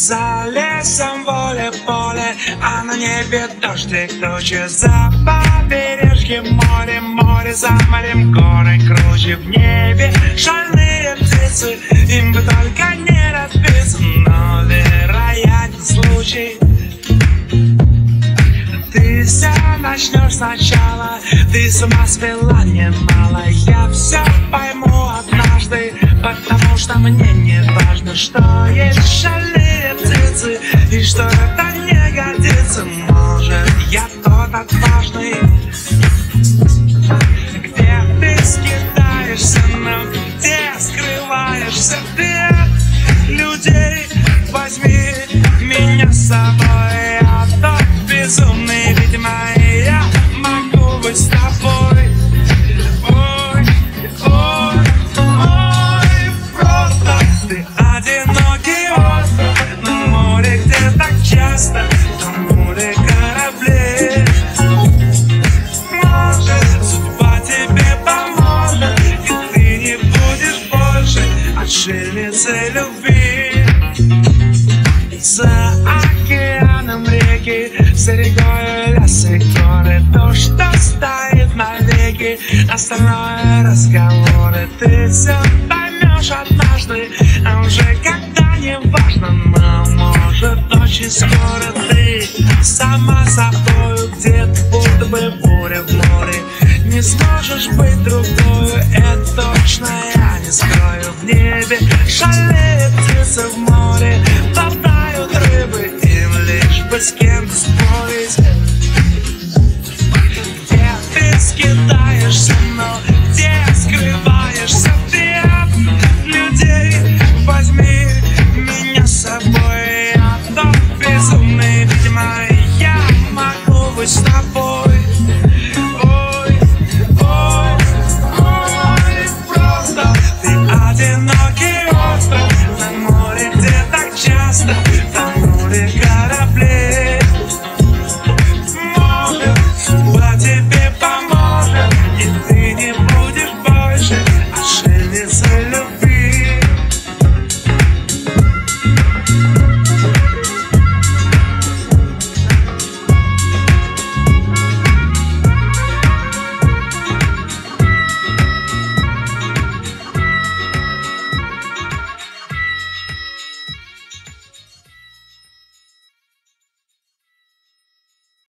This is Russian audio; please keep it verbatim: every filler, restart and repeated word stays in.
За лесом воле-поле, а на небе дождик тучи. За побережьем море, море за морем, горы круче. В небе шальные птицы, им бы только не разбиться. Но вероятен случай, ты все начнешь сначала. Ты с ума свела немало. Я все пойму однажды, потому что мне не важно, что есть шальные птицы и что это не годится. Может, я тот отважный, где ты скитаешься, но где скрываешься ты от людей. Возьми меня с собой, я тот безумный, видимо, я могу быть с тобой. Ой, ой, ой, просто ты одинокий остров на море, где так часто на море кораблей. Может, судьба тебе поможет, и ты не будешь больше отшельницей любви. За океаном реки, за рекой леса и горы, то, что стоит навеки, остальное разговоры. Ты все поймешь однажды, а уже когда не важно. Но может очень скоро ты сама собою, где-то будто бы буря в море. Не сможешь быть другою, это точно я не скрою. В небе шалеет птица в море.